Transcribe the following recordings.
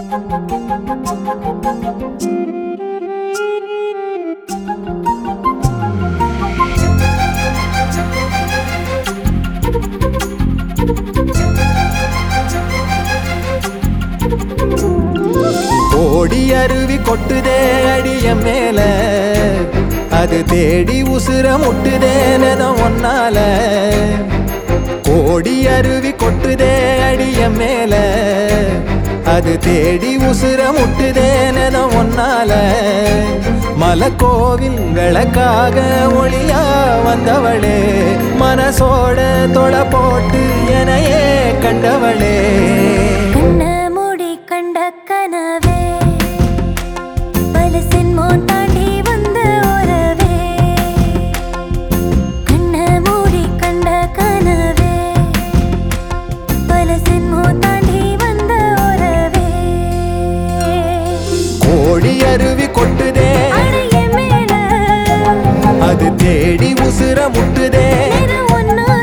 ஓடி அருவி கொட்டுதே அடிய மேல, அது தேடி உசுர முட்டுதேனதான் ஒன்னால. ஓடி அருவி கொட்டுதே அடிய மேல, அது தேடி உசுர முட்டுதேனதான் ஒன்னால. மலக்கோவில்களுக்காக ஒளியா வந்தவளே, மனசோட தொலை போட்டு எனையே கண்டவளே. கனவே பல சின்மோன் தாண்டி வந்த உறவே, கண்ண மூடி கண்ட கனவே பல சின்மோன் தாண்டி வந்த உறவே. கோடி அருவி கொட்டுதே அடைய மேல, அது தேடி உசுர முட்டுதே ஒன்னால.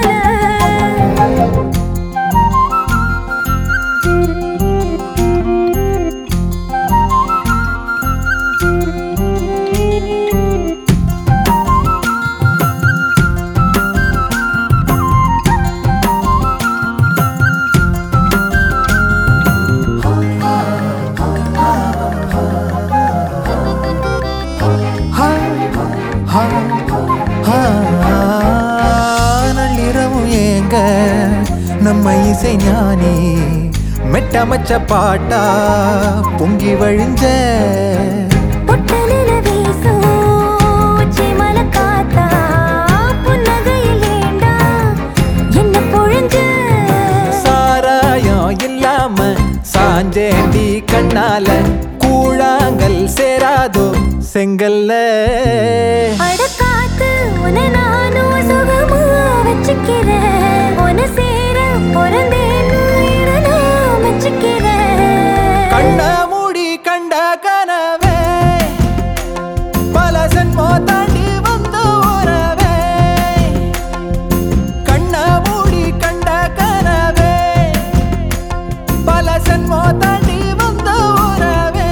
நள்ளிரவும் ஏங்க நம்ம இசை ஞானி மெட்டமச்ச பாட்டா பொங்கி வழிஞ்ச. பொட்டலில வீசும் உச்சி மலை காத்தா, புன்னகையில் ஏண்டா என்ன பொழிஞ்ச. சாராயம் இல்லாம சாஞ்சேண்டி கண்ணால, கூழாங்கல் சேராதோ செங்கல்ல. அடக்காத்து உன நானும் சுகமா வச்சுக்கிறேன், உன சேர பொறந்தேன்னு நான் வச்சுக்கிறேன். கண்ண மூடி கண்ட கனவே பல சென்மோ தாண்டி வந்த உறவே, கண்ண மூடி கண்ட கனவே பல சென்மோ தாண்டி வந்த உறவே.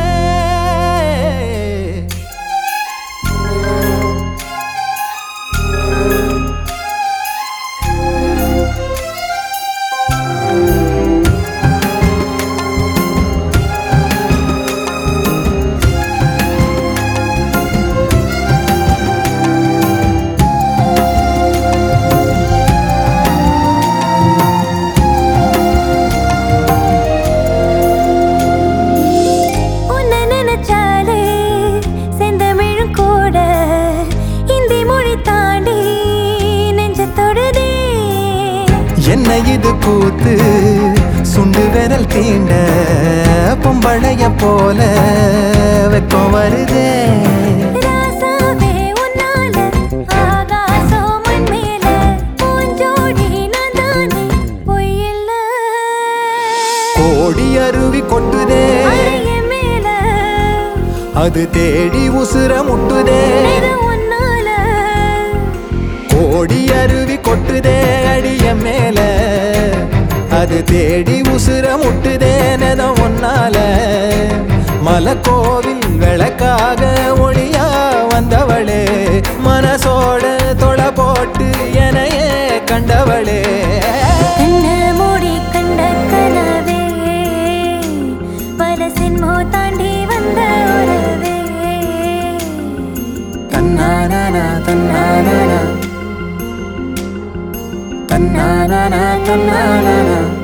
என்ன இது கூத்து சுண்டு விரல் தீண்ட, பொம்பளைய போல வெக்கம் வருதே. ராசாவே உன்னால ஆகாசம் மண் மேல, பூஞ்சோடி நான் தானே பொய்யில்ல. கோடி அருவி கொட்டுதே அடைய மேல, அது தேடி உசுர முட்டுதே ஒன்னால. கோடி அருவி கொட்டுதே அடிய மேல, அது தேடி உசுர முட்டுதேனதான் ஒன்னால. மலக்கோவில்களுக்காக ஒளியா வந்தவளே, மனசோட தொலை போட்டு எனையே கண்டவளே. கண்ண மூடி கண்ட கனவே பல சின்மோ தாண்டி வந்த உறவே. தன்னானா தன்னானா தன்னானா தன்னானா